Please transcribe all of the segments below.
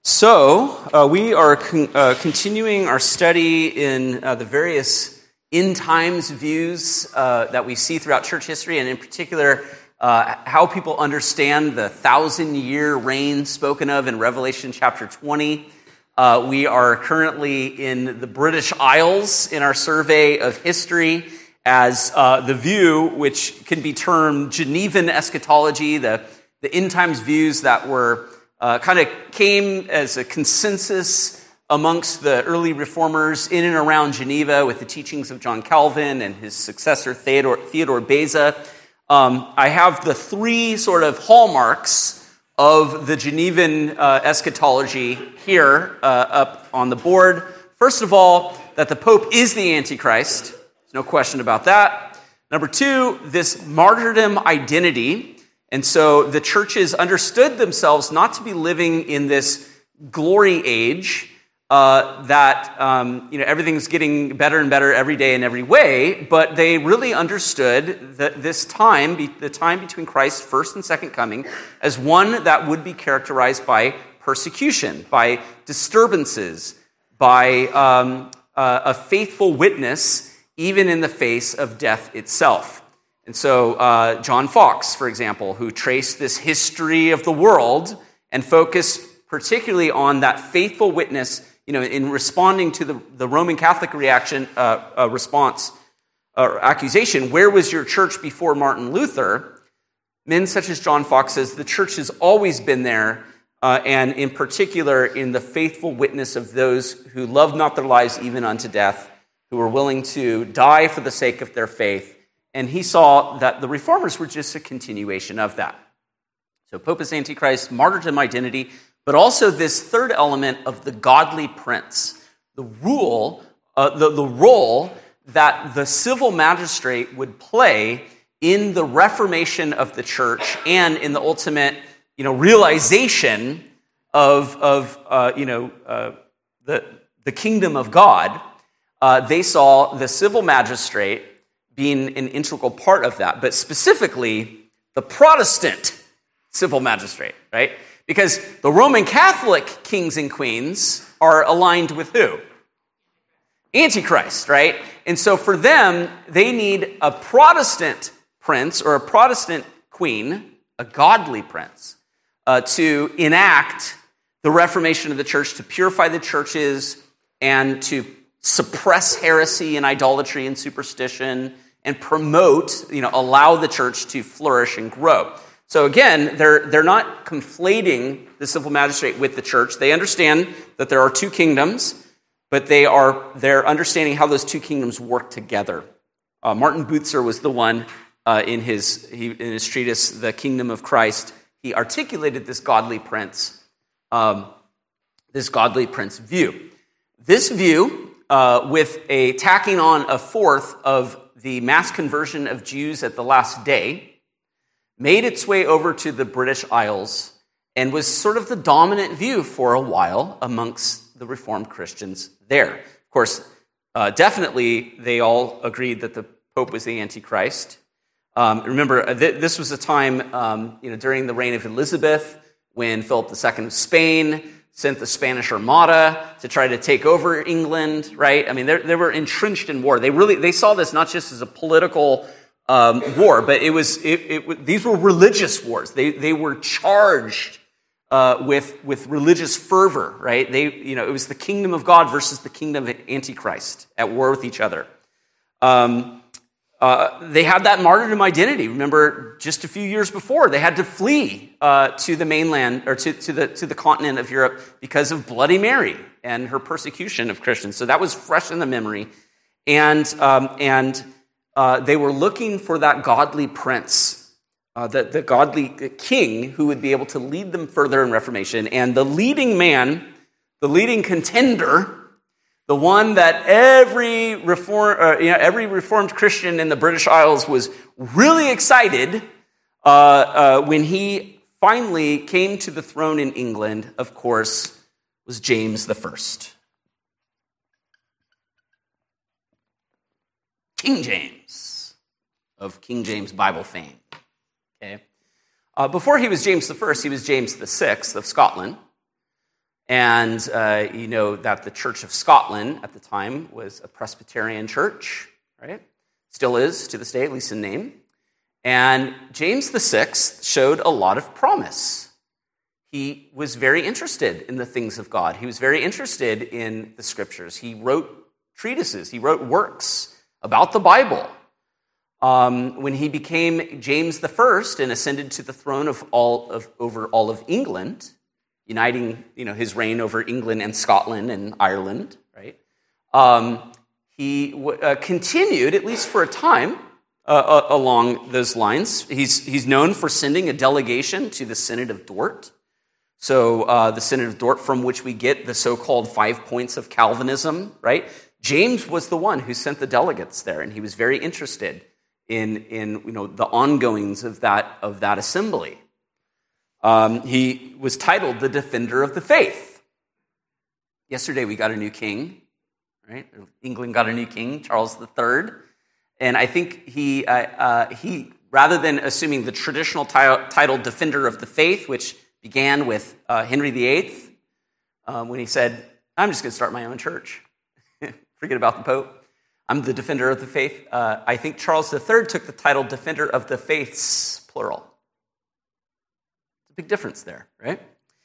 We are continuing our study in the various end times views that we see throughout church history, and in particular, how people understand the 1,000-year reign spoken of in Revelation chapter 20. We are currently in the British Isles in our survey of history as the view, which can be termed Genevan eschatology, the end times views that were kind of came as a consensus amongst the early reformers in and around Geneva with the teachings of John Calvin and his successor Theodore Beza. I have the three sort of hallmarks of the Genevan eschatology here up on the board. First of all, that the Pope is the Antichrist. There's no question about that. Number two, this martyrdom identity. And so the churches understood themselves not to be living in this glory age that everything's getting better and better every day in every way, but they really understood that this time, the time between Christ's first and second coming, as one that would be characterized by persecution, by disturbances, by a faithful witness, even in the face of death itself. And so John Fox, for example, who traced this history of the world and focused particularly on that faithful witness, in responding to the Roman Catholic response or accusation, where was your church before Martin Luther? Men such as John Fox says the church has always been there, and in particular in the faithful witness of those who loved not their lives even unto death, who were willing to die for the sake of their faith. And he saw that the reformers were just a continuation of that. So Pope is Antichrist, martyrdom identity, but also this third element of the godly prince, the role that the civil magistrate would play in the reformation of the church and in the ultimate, realization of the kingdom of God. They saw the civil magistrate being an integral part of that, but specifically the Protestant civil magistrate, right? Because the Roman Catholic kings and queens are aligned with who? Antichrist, right? And so for them, they need a Protestant prince or a Protestant queen, a godly prince, to enact the reformation of the church, to purify the churches, and to suppress heresy and idolatry and superstition, and promote, allow the church to flourish and grow. So again, they're not conflating the civil magistrate with the church. They understand that there are two kingdoms, but they're understanding how those two kingdoms work together. Martin Bucer was the one in his treatise, The Kingdom of Christ. He articulated this godly prince view. This view, with a tacking on a fourth of the mass conversion of Jews at the last day, made its way over to the British Isles and was sort of the dominant view for a while amongst the Reformed Christians there. Of course, definitely they all agreed that the Pope was the Antichrist. Remember, this was a time during the reign of Elizabeth when Philip II of Spain sent the Spanish Armada to try to take over England, right? I mean, they were entrenched in war. They saw this not just as a political war, but these were religious wars. They were charged with religious fervor, right? It was the kingdom of God versus the kingdom of Antichrist at war with each other. They had that martyrdom identity. Remember, just a few years before, they had to flee to the mainland or to the continent of Europe because of Bloody Mary and her persecution of Christians. So that was fresh in the memory, and they were looking for that godly prince, the godly king who would be able to lead them further in Reformation. And the leading man, the leading contender, the one that every Reformed Christian in the British Isles was really excited when he finally came to the throne in England, of course, was James I. King James of King James Bible fame. Okay. Before he was James I, he was James VI of Scotland. And you know that the Church of Scotland at the time was a Presbyterian church, right? Still is to this day, at least in name. And James VI showed a lot of promise. He was very interested in the things of God. He was very interested in the scriptures. He wrote treatises. He wrote works about the Bible. When he became James I and ascended to the throne over all of England, uniting his reign over England and Scotland and Ireland, right? He continued, at least for a time, along those lines. He's known for sending a delegation to the Synod of Dort. So the Synod of Dort, from which we get the so-called 5 points of Calvinism, right? James was the one who sent the delegates there, and he was very interested in the ongoings of that assembly. He was titled the Defender of the Faith. Yesterday we got a new king, right? England got a new king, Charles III, and I think he rather than assuming the traditional title Defender of the Faith, which began with Henry VIII, when he said, "I'm just going to start my own church. Forget about the Pope. I'm the Defender of the Faith." I think Charles III took the title Defender of the Faiths, plural. Big difference there, right?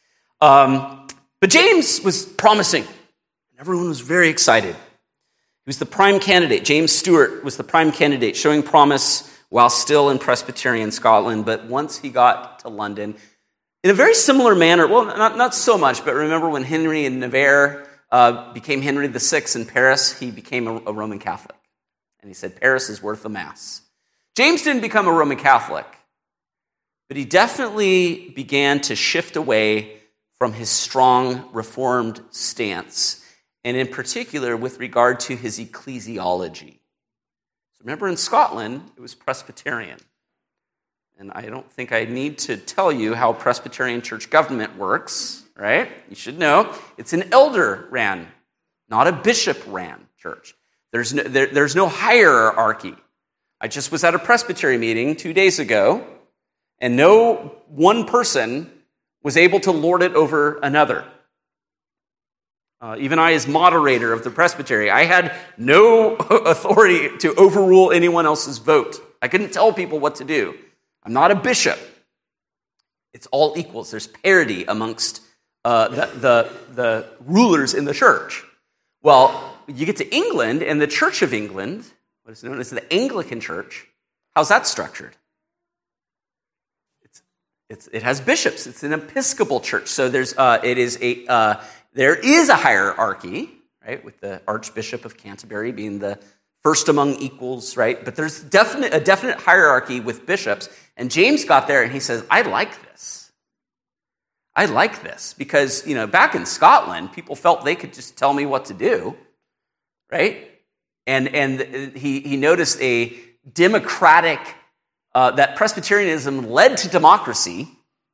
But James was promising, and everyone was very excited. He was the prime candidate. James Stewart was the prime candidate, showing promise while still in Presbyterian Scotland. But once he got to London, in a very similar manner, well, not so much, but remember when Henry and Navarre became Henry VI in Paris, he became a Roman Catholic. And he said, Paris is worth a mass. James didn't become a Roman Catholic, but he definitely began to shift away from his strong Reformed stance, and in particular with regard to his ecclesiology. So remember, in Scotland, it was Presbyterian. And I don't think I need to tell you how Presbyterian church government works, right? You should know. It's an elder-ran, not a bishop-ran church. There's no hierarchy. I just was at a Presbytery meeting 2 days ago, and no one person was able to lord it over another. Even I, as moderator of the Presbytery, I had no authority to overrule anyone else's vote. I couldn't tell people what to do. I'm not a bishop. It's all equals. There's parity amongst the rulers in the church. Well, you get to England, and the Church of England, what is known as the Anglican Church, how's that structured? It has bishops. It's an Episcopal church. So there is a hierarchy, right, with the Archbishop of Canterbury being the first among equals, right? But there's a definite hierarchy with bishops. And James got there and he says, I like this. I like this because, back in Scotland, people felt they could just tell me what to do, right? And he noticed a democratic, that Presbyterianism led to democracy.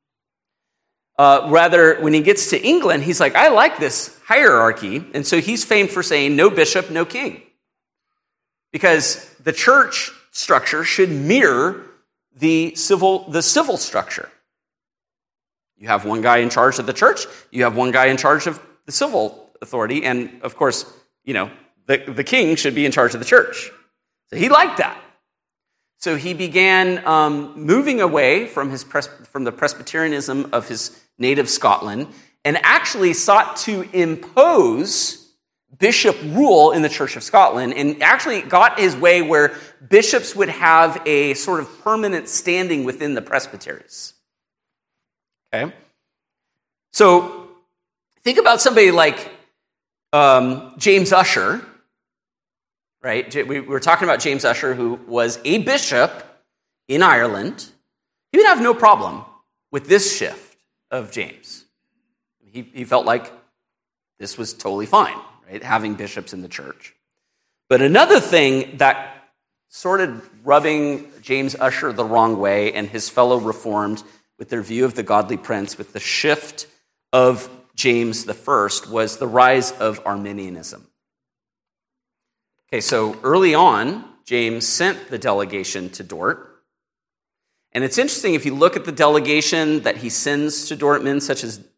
Rather, when he gets to England, he's like, I like this hierarchy. And so he's famed for saying, no bishop, no king. Because the church structure should mirror the civil structure. You have one guy in charge of the church, you have one guy in charge of the civil authority, and of course, the king should be in charge of the church. So he liked that. So he began moving away from the Presbyterianism of his native Scotland and actually sought to impose bishop rule in the Church of Scotland, and actually got his way where bishops would have a sort of permanent standing within the presbyteries. Okay? So think about somebody like James Ussher, right? We were talking about James Ussher, who was a bishop in Ireland. He would have no problem with this shift of James. He felt like this was totally fine, right? Having bishops in the church. But another thing that started rubbing James Ussher the wrong way and his fellow Reformed with their view of the godly prince, with the shift of James I, was the rise of Arminianism. Okay, so early on, James sent the delegation to Dort. And it's interesting, if you look at the delegation that he sends to Dort, men such as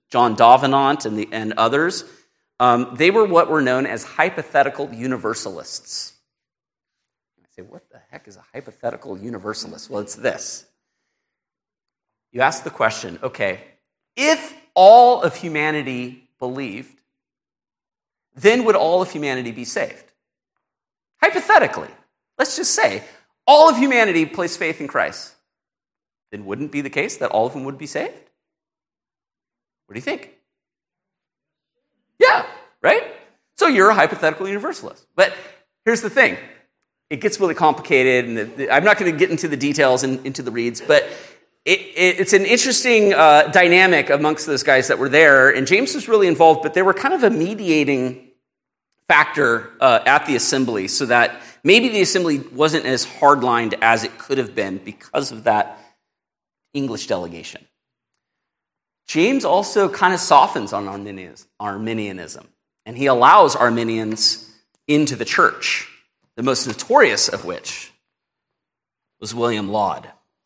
John Davenant and others, they were what were known as hypothetical universalists. I say, what the heck is a hypothetical universalist? Well, it's this. You ask the question, okay, if all of humanity believed, then would all of humanity be saved? Hypothetically, let's just say all of humanity placed faith in Christ. Then wouldn't it be the case that all of them would be saved? What do you think? Yeah, right? So you're a hypothetical universalist. But here's the thing. It gets really complicated, and I'm not going to get into the details and into the reads, but it's an interesting dynamic amongst those guys that were there, and James was really involved, but they were kind of a mediating factor at the assembly, so that maybe the assembly wasn't as hard-lined as it could have been because of that English delegation. James also kind of softens on Arminianism, and he allows Arminians into the church, the most notorious of which was William Laud.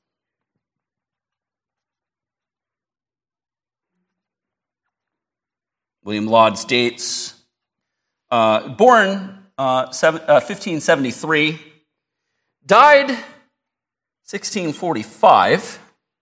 William Laud's dates, born 1573, died 1645,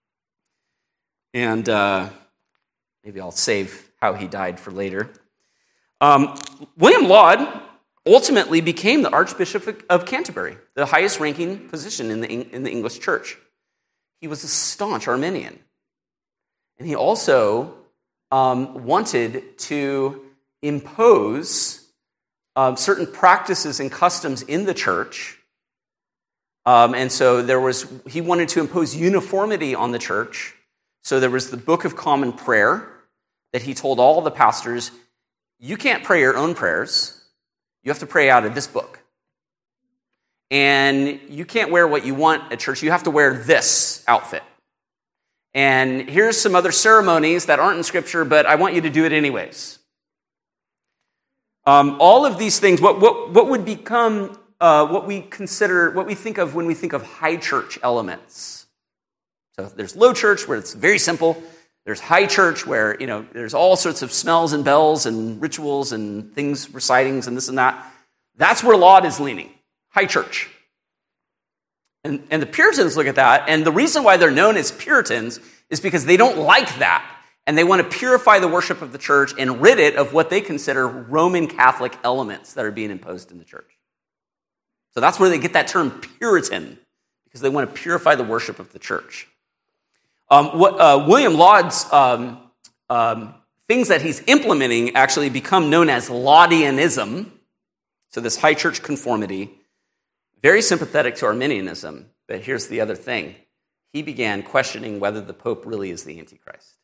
and maybe I'll save how he died for later. William Laud ultimately became the Archbishop of Canterbury, the highest ranking position in the English church. He was a staunch Arminian. And he also wanted to impose certain practices and customs in the church. And so he wanted to impose uniformity on the church. So there was the Book of Common Prayer that he told all the pastors, you can't pray your own prayers. You have to pray out of this book. And you can't wear what you want at church. You have to wear this outfit. And here's some other ceremonies that aren't in Scripture, but I want you to do it anyways. All of these things, what would become what we think of when we think of high church elements. So there's low church where it's very simple. There's high church where, there's all sorts of smells and bells and rituals and things, recitings and this and that. That's where Laud is leaning, high church. And the Puritans look at that, and the reason why they're known as Puritans is because they don't like that, and they want to purify the worship of the church and rid it of what they consider Roman Catholic elements that are being imposed in the church. So that's where they get that term Puritan, because they want to purify the worship of the church. William Laud's things that he's implementing actually become known as Laudianism, so this high church conformity, very sympathetic to Arminianism, but here's the other thing. He began questioning whether the Pope really is the Antichrist.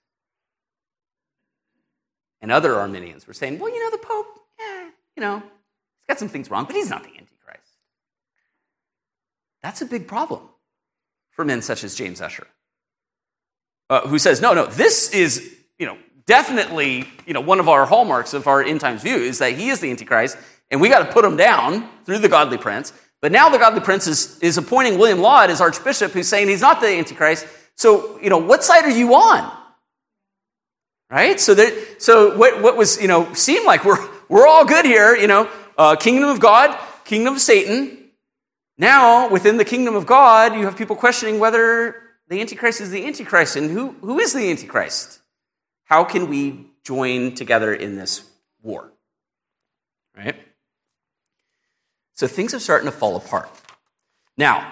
And other Arminians were saying, well, the Pope, he's got some things wrong, but he's not the Antichrist. That's a big problem for men such as James Ussher, who says, no, this is, definitely, one of our hallmarks of our end times view is that he is the Antichrist, and we got to put him down through the godly prince. But now the godly prince is appointing William Laud as archbishop, who's saying he's not the Antichrist. So, what side are you on? Right? So what was, seemed like we're all good here, kingdom of God, kingdom of Satan. Now, within the kingdom of God, you have people questioning whether the Antichrist is the Antichrist, and who is the Antichrist? How can we join together in this war? Right? So things are starting to fall apart. Now,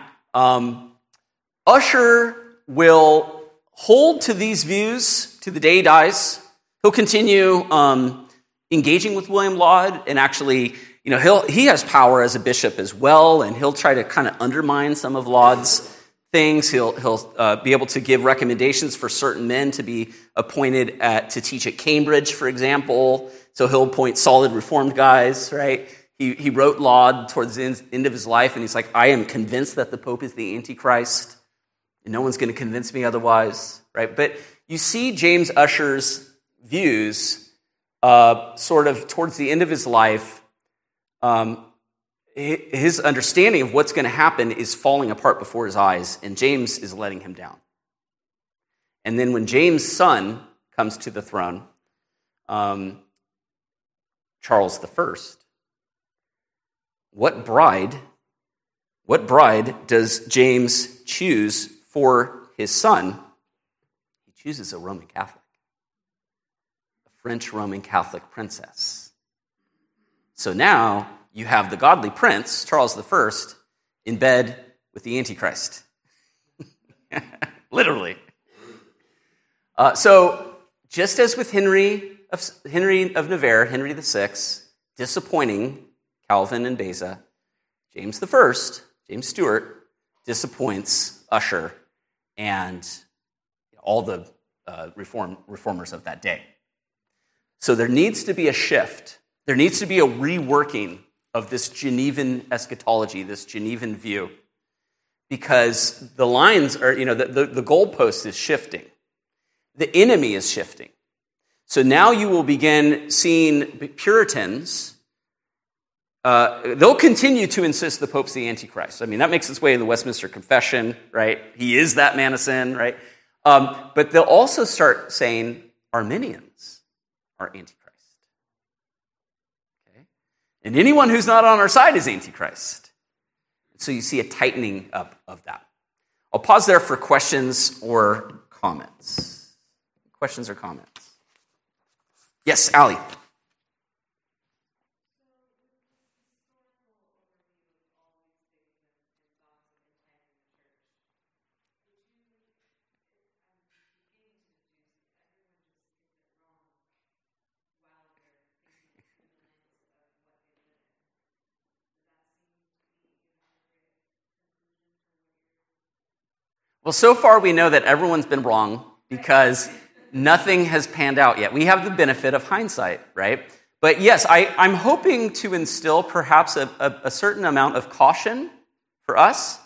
Ussher will hold to these views to the day he dies. He'll continue engaging with William Laud, and actually, he has power as a bishop as well, and he'll try to kind of undermine some of Laud's things. He'll be able to give recommendations for certain men to be appointed to teach at Cambridge, for example. So he'll appoint solid Reformed guys, right? He wrote Laud towards the end of his life, and he's like, I am convinced that the Pope is the Antichrist, and no one's going to convince me otherwise, right? But you see James Ussher's views sort of towards the end of his life, his understanding of what's going to happen is falling apart before his eyes, and James is letting him down. And then when James' son comes to the throne, Charles I. What bride does James choose for his son? He chooses a Roman Catholic, a French Roman Catholic princess. So now you have the godly prince, Charles I, in bed with the Antichrist. Literally. So just as with Henry of Navarre, Henry VI, disappointing Calvin and Beza, James Stewart, disappoints Ussher and all the reformers of that day. So there needs to be a shift. There needs to be a reworking of this Genevan eschatology, this Genevan view, because the lines are, the goalpost is shifting. The enemy is shifting. So now you will begin seeing Puritans, they'll continue to insist the Pope's the Antichrist. I mean, that makes its way in the Westminster Confession, right? He is that man of sin, right? But they'll also start saying Arminians are Antichrist. Okay? And anyone who's not on our side is Antichrist. So you see a tightening up of that. I'll pause there for questions or comments. Questions or comments? Yes, Allie. Well, so far we know that everyone's been wrong because nothing has panned out yet. We have the benefit of hindsight, right? But yes, I'm hoping to instill perhaps a certain amount of caution for us,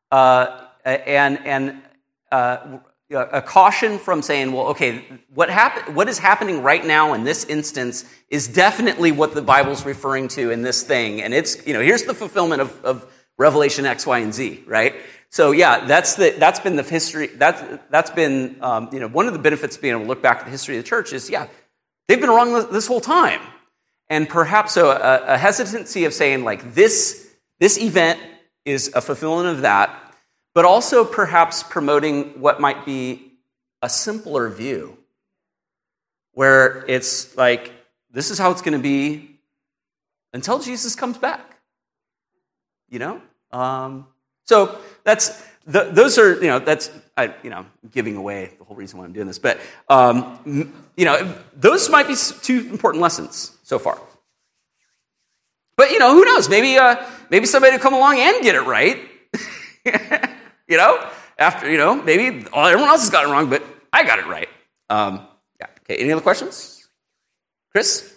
and a caution from saying, well, okay, what is happening right now in this instance is definitely what the Bible's referring to in this thing, and it's here's the fulfillment of Revelation X, Y, and Z, right? So yeah, that's been the history. That's been one of the benefits of being able to look back at the history of the church is they've been wrong this whole time, and perhaps so a hesitancy of saying like this event is a fulfillment of that, but also perhaps promoting what might be a simpler view, where it's like this is how it's going to be until Jesus comes back. So those are I'm giving away the whole reason why I'm doing this, but those might be two important lessons so far. But who knows? Maybe somebody will come along and get it right. After maybe everyone else has got it wrong, but I got it right. Okay. Any other questions, Chris?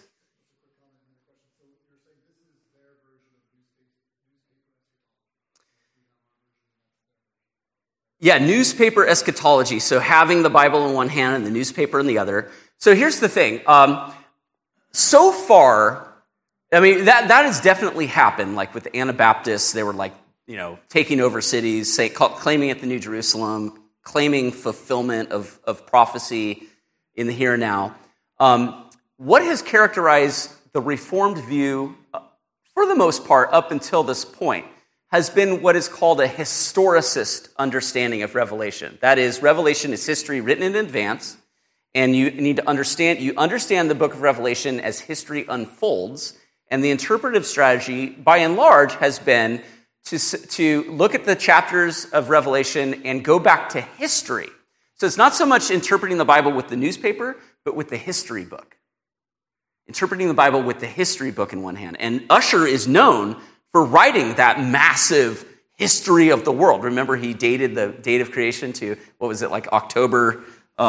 Yeah, newspaper eschatology. So having the Bible in one hand and the newspaper in the other. So here's the thing. So far, I mean, that has definitely happened. Like with the Anabaptists, they were like, taking over cities, claiming it the New Jerusalem, claiming fulfillment of prophecy in the here and now. What has characterized the Reformed view, for the most part, up until this point, has been what is called a historicist understanding of Revelation. That is, Revelation is history written in advance, and you need to understand the book of Revelation as history unfolds, and the interpretive strategy, by and large, has been to look at the chapters of Revelation and go back to history. So it's not so much interpreting the Bible with the newspaper, but with the history book. Interpreting the Bible with the history book in one hand. And Ussher is known for writing that massive history of the world. Remember, he dated the date of creation to, October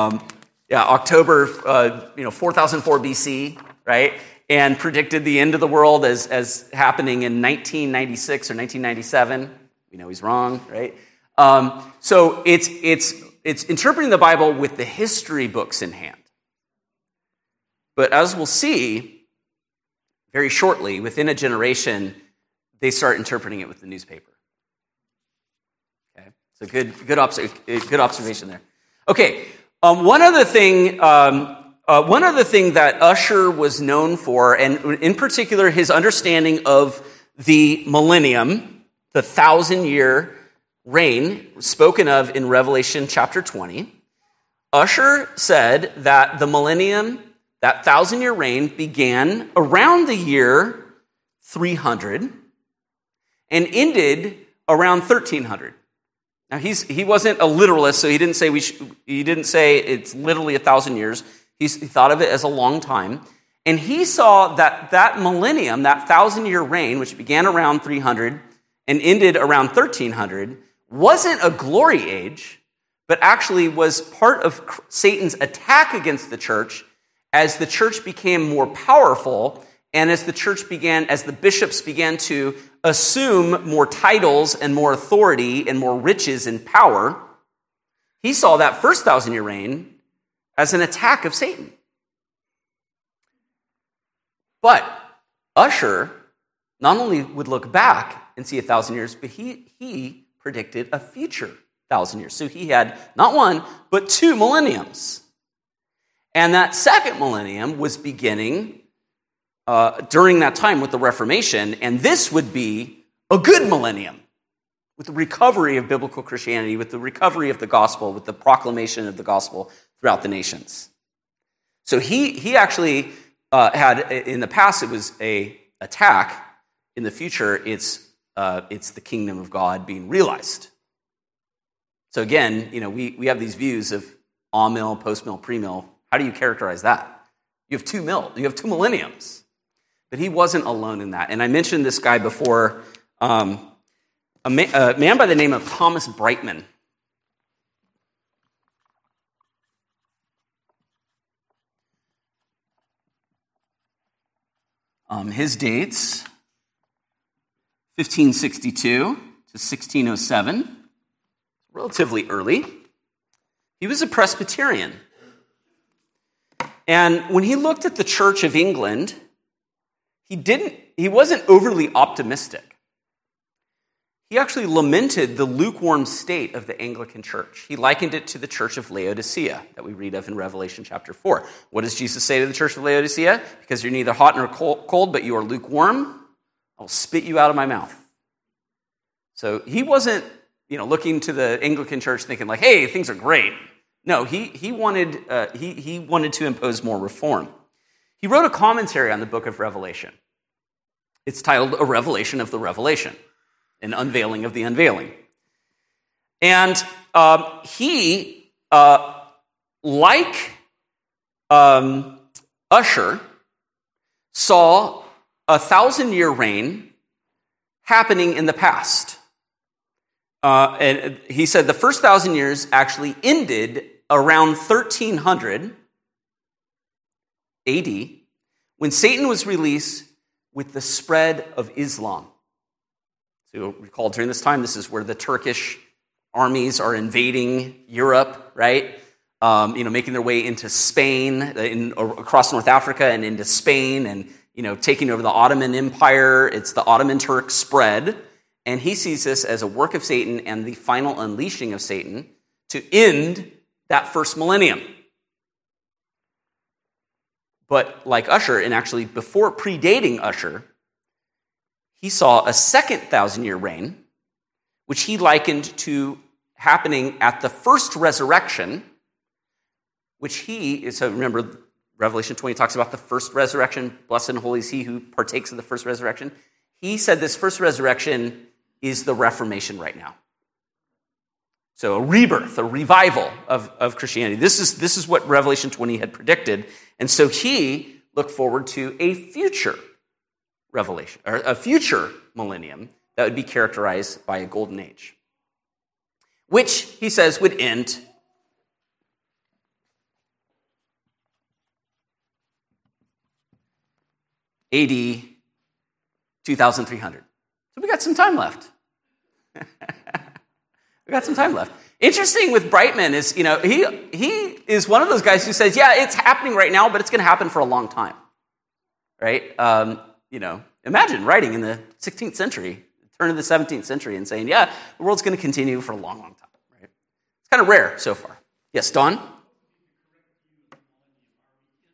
4004 BC, right? And predicted the end of the world as happening in 1996 or 1997. We know he's wrong, right? So it's interpreting the Bible with the history books in hand. But as we'll see very shortly, within a generation, they start interpreting it with the newspaper. Okay, so good observation there. Okay, one other thing one other thing that Ussher was known for, and in particular his understanding of the millennium, the 1,000-year reign spoken of in Revelation chapter 20, Ussher said that the millennium, that 1,000-year reign, began around the year 300 and ended around 1300. Now he wasn't a literalist, so he didn't say it's literally 1,000 years. He thought of it as a long time. And he saw that millennium, that 1,000-year reign, which began around 300 and ended around 1300, wasn't a glory age, but actually was part of Satan's attack against the church as the church became more powerful and as the bishops began to assume more titles and more authority and more riches and power. He saw that first 1,000-year reign as an attack of Satan. But Ussher not only would look back and see 1,000 years, but he predicted a future 1,000 years. So he had not one, but 2 millenniums. And that second millennium was beginning during that time with the Reformation, and this would be a good millennium with the recovery of biblical Christianity, with the recovery of the gospel, with the proclamation of the gospel throughout the nations. So he actually had, in the past, it was an attack. In the future, it's the kingdom of God being realized. So again, we have these views of amill, post-mill, pre-mill. How do you characterize that? You have 2 millenniums. But he wasn't alone in that. And I mentioned this guy before, a man by the name of Thomas Brightman. His dates, 1562 to 1607, relatively early. He was a Presbyterian. And when he looked at the Church of England, he wasn't overly optimistic. He actually lamented the lukewarm state of the Anglican Church. He likened it to the Church of Laodicea that we read of in Revelation chapter 4. What does Jesus say to the Church of Laodicea? Because you're neither hot nor cold, but you are lukewarm, I'll spit you out of my mouth. So he wasn't, looking to the Anglican Church thinking like, hey, things are great. No, he wanted to impose more reform. He wrote a commentary on the book of Revelation. It's titled A Revelation of the Revelation, an unveiling of the unveiling. And he, like Ussher, saw a 1,000-year reign happening in the past. And he said the first 1,000 years actually ended around 1300 AD, when Satan was released with the spread of Islam. So you'll recall during this time, this is where the Turkish armies are invading Europe, right? Making their way into Spain, across North Africa and into Spain, and taking over the Ottoman Empire. It's the Ottoman Turk spread. And he sees this as a work of Satan and the final unleashing of Satan to end that first millennium. But like Ussher, and actually before predating Ussher, he saw a second 1,000-year reign, which he likened to happening at the first resurrection, so remember, Revelation 20 talks about the first resurrection. Blessed and holy is he who partakes of the first resurrection. He said this first resurrection is the Reformation right now. So a rebirth, a revival of Christianity. This is what Revelation 20 had predicted. And so he looked forward to a future revelation, or a future millennium that would be characterized by a golden age, which, he says, would end AD 2300. So we got some time left. Interesting with Brightman is, he is one of those guys who says, yeah, it's happening right now, but it's going to happen for a long time, right? Imagine writing in the 16th century, turn of the 17th century, and saying, yeah, the world's going to continue for a long, long time, right? It's kind of rare so far. Yes, Don?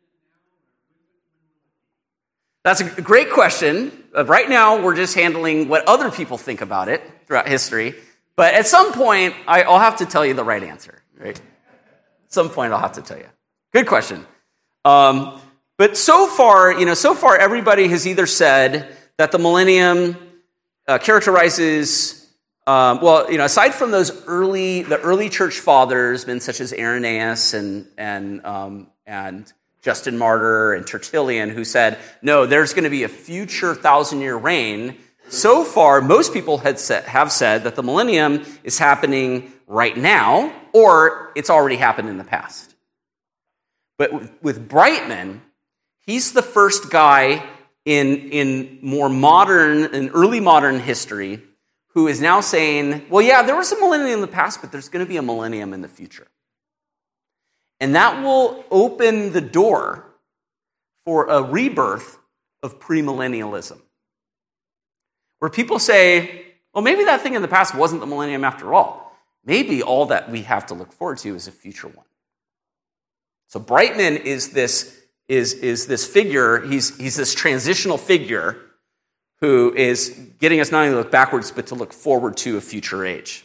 That's a great question. Right now, we're just handling what other people think about it throughout history. But at some point, I'll have to tell you the right answer, right? At some point, I'll have to tell you. Good question. But so far, everybody has either said that the millennium characterizes, aside from the early church fathers, men such as Irenaeus and Justin Martyr and Tertullian, who said, no, there's going to be a future 1,000-year reign. So far, most people have said that the millennium is happening right now, or it's already happened in the past. But with Brightman, he's the first guy in early modern history who is now saying, well, yeah, there was a millennium in the past, but there's going to be a millennium in the future. And that will open the door for a rebirth of premillennialism, where people say, well, maybe that thing in the past wasn't the millennium after all. Maybe all that we have to look forward to is a future one. So Brightman is this figure, he's this transitional figure who is getting us not only to look backwards, but to look forward to a future age.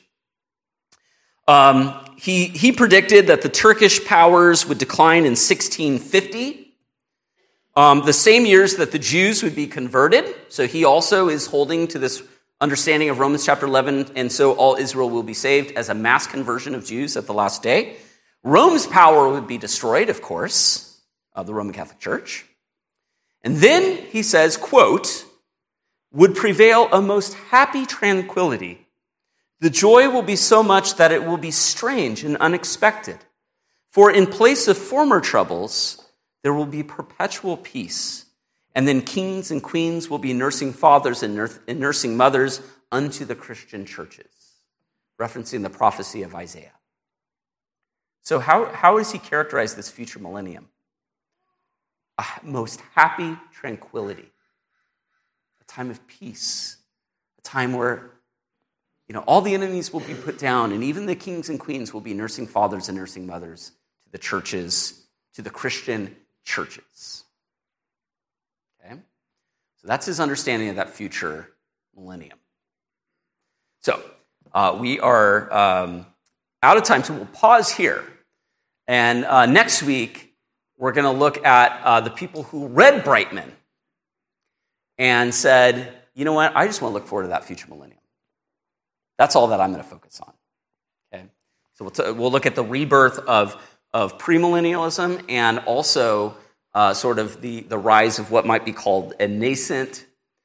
He predicted that the Turkish powers would decline in 1650, the same years that the Jews would be converted. So he also is holding to this understanding of Romans chapter 11, and so all Israel will be saved as a mass conversion of Jews at the last day. Rome's power would be destroyed, of course, the Roman Catholic Church. And then he says, quote, would prevail a most happy tranquility. The joy will be so much that it will be strange and unexpected. For in place of former troubles, there will be perpetual peace. And then kings and queens will be nursing fathers and nursing mothers unto the Christian churches, referencing the prophecy of Isaiah. So how does he characterize this future millennium? A most happy tranquility, a time of peace, a time where all the enemies will be put down, and even the kings and queens will be nursing fathers and nursing mothers to the churches, to the Christian churches. Okay? So that's his understanding of that future millennium. So we are out of time, so we'll pause here. And next week, we're going to look at the people who read Brightman and said, you know what, I just want to look forward to that future millennium. That's all that I'm going to focus on. Okay, so we'll look at the rebirth of premillennialism and also sort of the rise of what might be called a nascent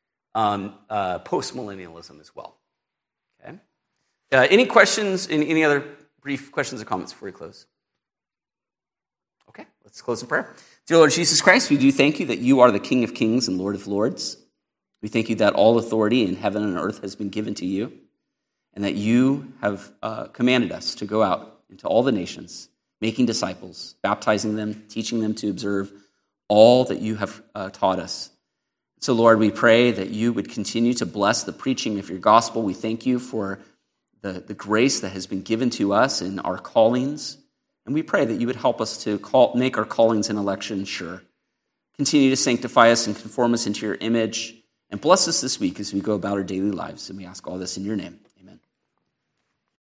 postmillennialism as well. Okay, any questions? Any other brief questions or comments before we close? Okay, let's close in prayer. Dear Lord Jesus Christ, we do thank you that you are the King of Kings and Lord of Lords. We thank you that all authority in heaven and earth has been given to you, and that you have commanded us to go out into all the nations, making disciples, baptizing them, teaching them to observe all that you have taught us. So, Lord, we pray that you would continue to bless the preaching of your gospel. We thank you for the grace that has been given to us in our callings, and we pray that you would help us to make our callings and elections sure. Continue to sanctify us and conform us into your image, and bless us this week as we go about our daily lives. And we ask all this in your name.